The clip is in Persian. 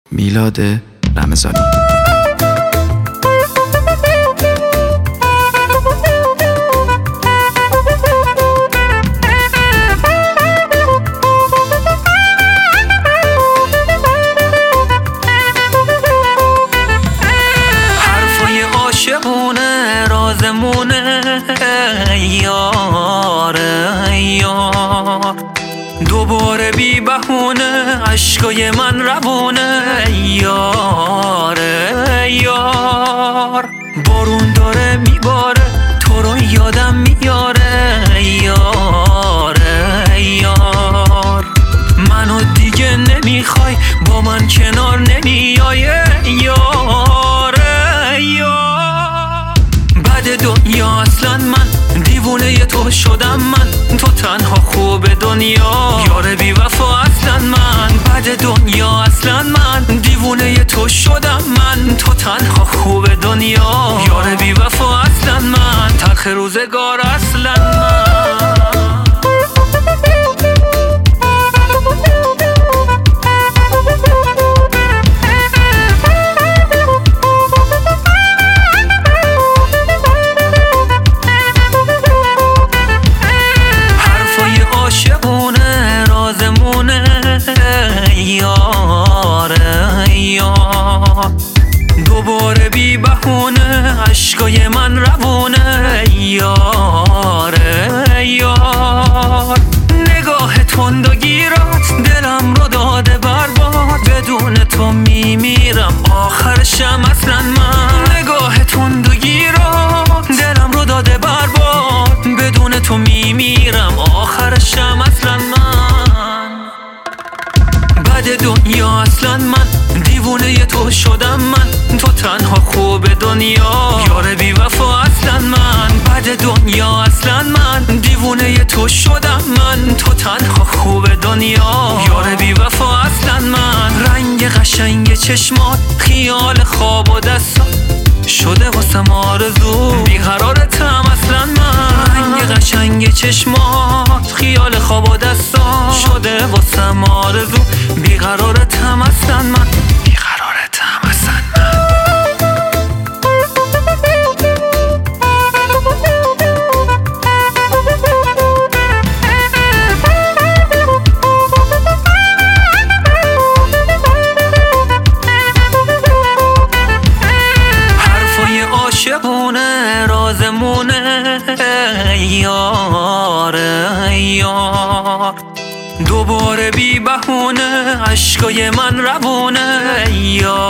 میلاد رمضانی. حرفای عاشقونه رازمونه یار یار، دوباره بی بهونه عشقای من روونه یار یار. بارون داره میباره تو رو یادم میاره یار یار. منو دیگه نمیخوای با من کنار نمیای یار یار. بعد دنیا اصلا من دیوونه تو شدم، من تو تنها خوب دنیا یار بی وفا اصلا من. بعد دنیا اصلا من دیوونه تو شدم، من تو تنها خوب دنیا یار بی وفا اصلا من. تلخ روزگار اصلا من. عاشقونه رازمونه یار یار، دوباره بی بهونه عشقای من روونه یار یار. نگاه تند و گیرات دلم رو داده برباد، بدون تو میمیرم آخرشم اصلا من. نگاه تند و گیرات دلم رو داده برباد، بدون تو میمیرم آخرشم اصلا من. بعد دنیا اصلا من دیوونه تو شدم، من تو تنها خوب دنیا یار بی وفا اصلا من. بعد دنیا اصلا من دیوونه تو شدم، من تو تنها خوب دنیا یار بی وفا اصلا من. رنگ قشنگ چشمات خیال خواب و دستات شده واسم آرزو، بیقرارتم اصلا من. رنگ قشنگ چشمات خیال خواب و دستات شده واسم آرزو، بیقرارتم اصلا من. بیقرارتم اصلا من. عاشقونه رازمونه یار یار، دوباره بی بهونه عشقای من روونه یار